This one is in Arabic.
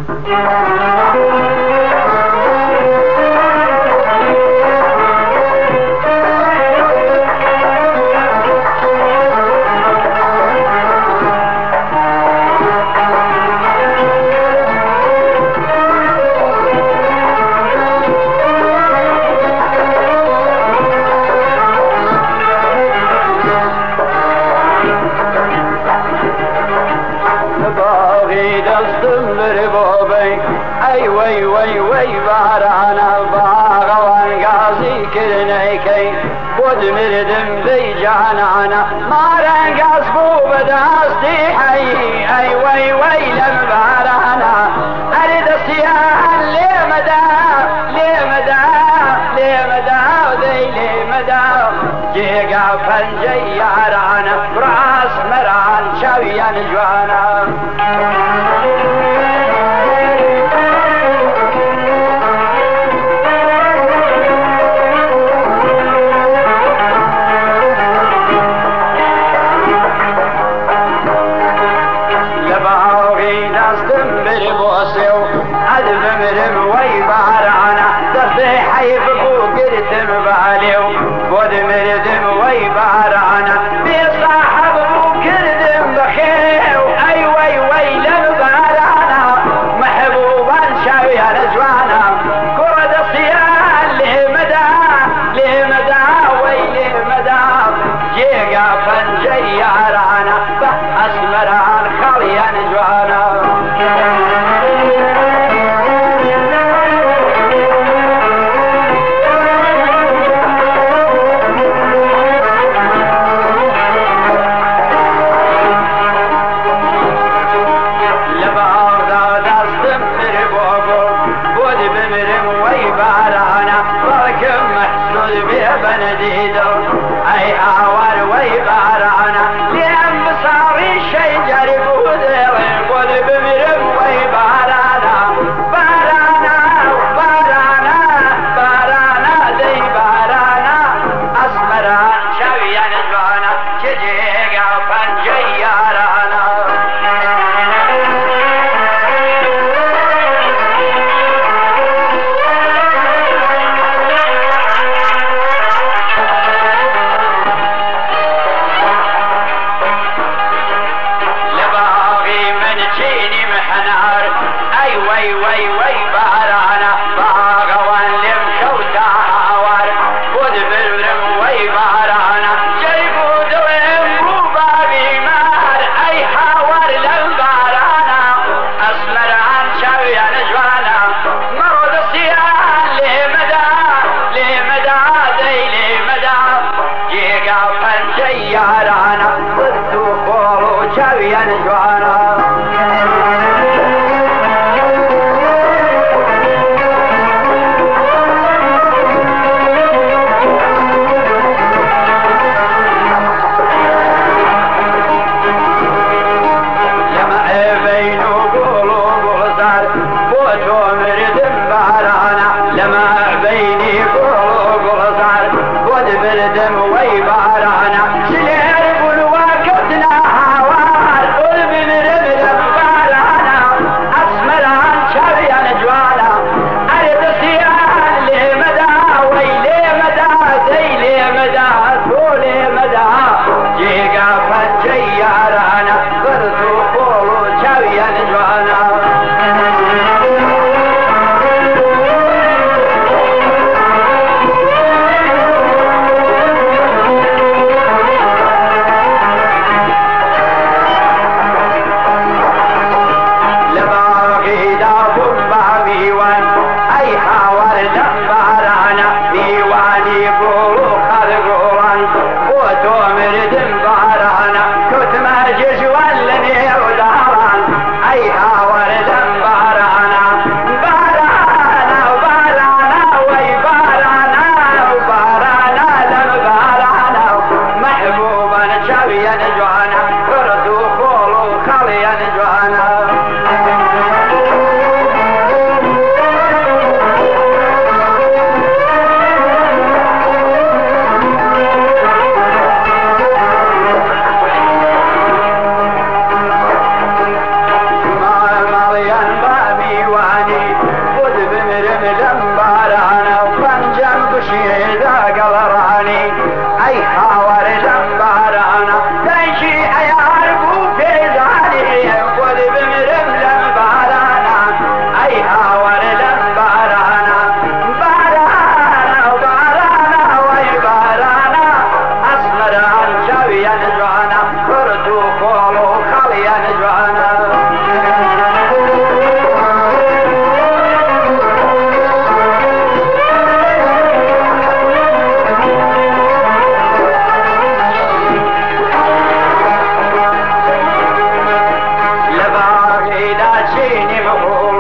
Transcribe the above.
ای وی وی وی باران باغوان قاضی کرنیکی بود مردم دی جانانا مارنگاز بو بداستی حی ای وی وی لم بارانا ارد سیاحا لیمدا لیمدا لیمدا دی لیمدا جیگا پنجی یارانا براس مران شویان جوانا مرم وی بارعنا دست حیف بو گرتم بالیو بود مردم وی بارعنا بی صاحب بو کردم بخیو ای وی وی لم بارعنا محبوبان شویان جوانا کرد سیان لیمدا لیمدا وی لیمدا جیگا پنجی یارعنا به اسمران خلیان جوانا يبغوا